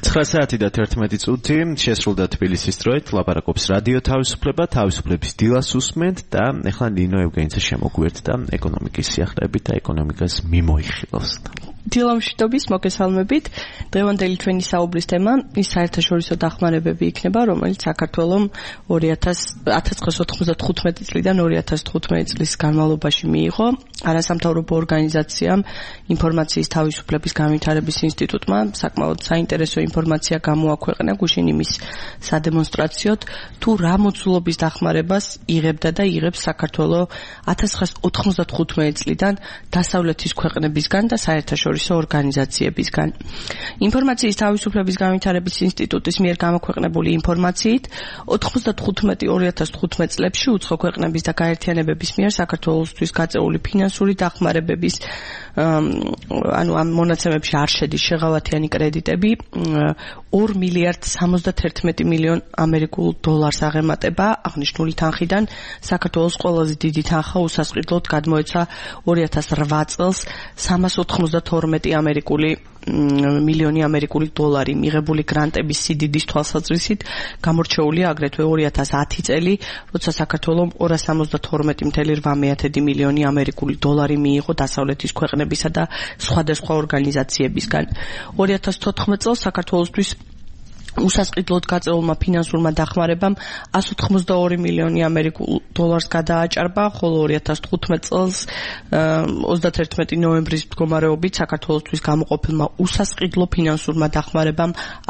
9 საათი და 11 წუთი შესრულდა თბილისის დროით, ლაპარაკობს რადიო თავისუფლება, თავისუფლების დილას უსმენთ და ეხლა ნინო ევგენიძე შემოგვიერთდა ეკონომიკის სიახლეებით და ეკონომიკას მიმოიხილავს. დილამშვიდობის მოგესალმებით. დღევანდელი ჩვენი საუბრის თემა ის საერთაშორისო დახმარებები იქნება, რომელიც საქართველომ 1995 წლიდან 2015 წლის განმავლობაში მიიღო არასამთავრობო ორგანიზაციამ ინფორმაციის თავისუფლების განვითარების ინსტიტუტმა საკმაოდ საინტერესო ინფორმაცია გამოაქვეყნა გუშინ იმის სადემონსტრაციოდ თუ რა მოცულობის დახმარებას იღებდა და იღებს საქართველო 1995 წლიდან დასავლეთის ქვეყნებისგან და საერთაშორისო ორგანიზაციებისგან. ინფორმაციის თავისუფლების განვითარების ინსტიტუტის მიერ გამოქვეყნებული ინფორმაციით 95-2015 წლებში უცხო ქვეყნების და გაერთიანებების მიერ საქართველოსთვის გაწეული ფინანსური დახმარებების ამ მონაცემებში არ შედის შეღავათიანი კრედიტები 2 მილიარდ 71 მილიონ ამერიკულ დოლარს აღემატება აღნიშნული თანხიდან საქართველოს ყველაზე დიდი თანხა უსასყიდლოდ გადმოეცა 2008 წელს 392 მილიონი ამერიკული დოლარი მიღებული გრანტების სიდიდის თვალსაზრისით გამორჩეულია აგრეთვე 2010 წელი, როცა საქართველომ 272.8 მილიონი ამერიკული დოლარი მიიღო დასავლეთის ქვეყნებისა და სხვადასხვა ორგანიზაციებისგან. 2014 წელს საქართველოსთვის უსასყიდლოდ გაწეულმა ფინანსურმა დახმარებამ 182 მილიონი ამერიკულ დოლარს გადააჭარბა, ხოლო 2015 წელს 31 ნოემბრის მდგომარეობით საქართველოსთვის გამოყოფილმა უსასყიდლო ფინანსურმა დახმარებამ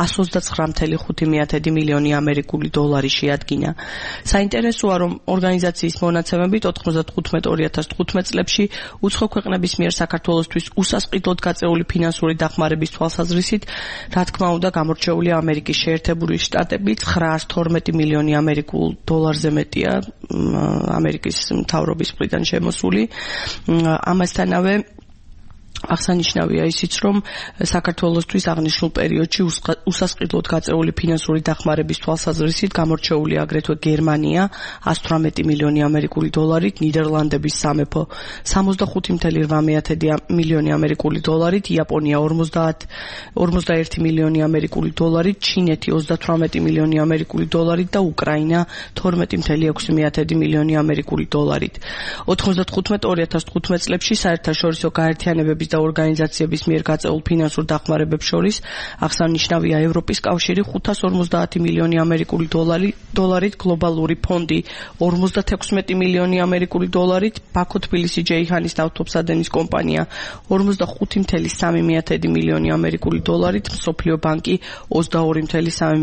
129.5 მილიონი ამერიკული დოლარი შეადგინა. საინტერესოა, რომ ორგანიზაციის მონაცემებით 95-2015 წლებში უცხო ქვეყნების მიერ საქართველოსთვის უსასყიდლოდ გაწეული ფინანსური დახმარების თვალსაზრისით, რა თქმა უნდა, გამორჩეულია ამერიკის შეერთებული შტატები 912 მილიონი ამერიკულ დოლარზე მეტია ამერიკის მთავრობის მხრიდან შემოსული. ამასთანავე აღსანიშნავია ისიც, რომ საქართველოსთვის აღნიშნულ პერიოდში უსასყიდლოდ გაწეული ფინანსური დახმარების თვალსაზრისით გამორჩეულია აგრეთვე გერმანია 118 მილიონი ამერიკული დოლარით, ნიდერლანდების სამეფო 65.8 მილიონი ამერიკული დოლარით, იაპონია 51 მილიონი ამერიკული დოლარით, ჩინეთი 38 მილიონი ამერიკული დოლარით და უკრაინა 12.6 მილიონი ამერიკული დოლარით. 95-2015 წლებში საერთაშორისო გაერთიანებების და ორგანიზაციების მიერ გაწეულ ფინანსურ დახმარებებს შორის აღსანიშნავია ევროპის კავშირი 550 მილიონი ამერიკული დოლარით, გლობალური ფონდი 56 მილიონი ამერიკული დოლარით, ბაქო თბილისი ჯეიჰანის ნავთობსადენის კომპანია 45.3 მილიონი ამერიკული დოლარით, მსოფლიო ბანკი 22.3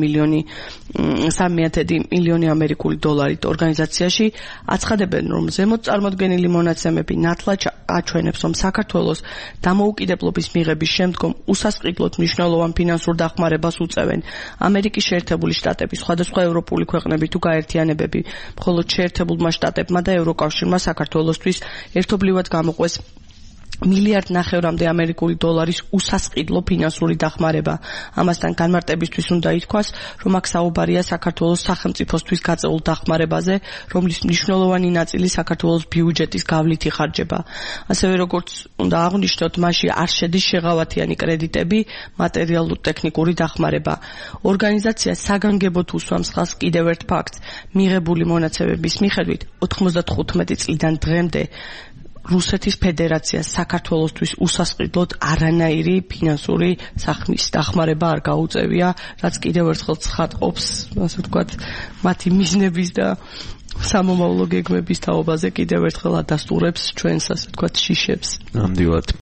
მილიონი ამერიკული დოლარით. ორგანიზაციაში აცხადებენ, რომ ზემოთ წარმოდგენილი მონაცემები ნათლად აჩვენებს, რომ საქართველოს დამოუკიდებლობის მიღების შემდგომ უსასყიდლოდ მნიშვნელოვან ფინანსურ დახმარებას უწევენ ამერიკის შეერთებული შტატები, სხვადასხვა ევროპული ქვეყნები თუ გაერთიანებები, მხოლოდ შეერთებულმა შტატებმა და ევროკავშირმა საქართველოსთვის ერთობლივად გამოყვეს 1.5 მილიარდ ამერიკული დოლარის უსასყიდლო ფინანსური დახმარება. ამასთან განმარტებისთვის უნდა ითქვას, რომ აქ საუბარია საქართველოს სახელმწიფოსთვის გაწეულ დახმარებაზე, რომლის მნიშვნელოვანი ნაწილი საქართველოს ბიუჯეტის გავლით იხარჯება. ასევე როგორც უნდა აღვნიშნოთ, მასში არ შედის შეღავათიანი კრედიტები, მატერიალურ-ტექნიკური დახმარება. ორგანიზაცია საგანგებოდ უსვამს ხაზს კიდევ ერთ ფაქტს, მიღებული მონაცემების მიხედვით 95 წლიდან დღემდე რუსეთის ფედერაცია საქართველოსთვის უსასყიდლოდ არანაირი ფინანსური საქმის დახმარება არ გაუწევია, რაც კიდევ ერთხელ ცხადყოფს, ასე ვთქვათ, მათი მიზნების და სამომავლო გეგმების თაობაზე კიდევ ერთხელ ადასტურებს ჩვენს, ასე ვთქვათ, შიშებს. ნამდვილად.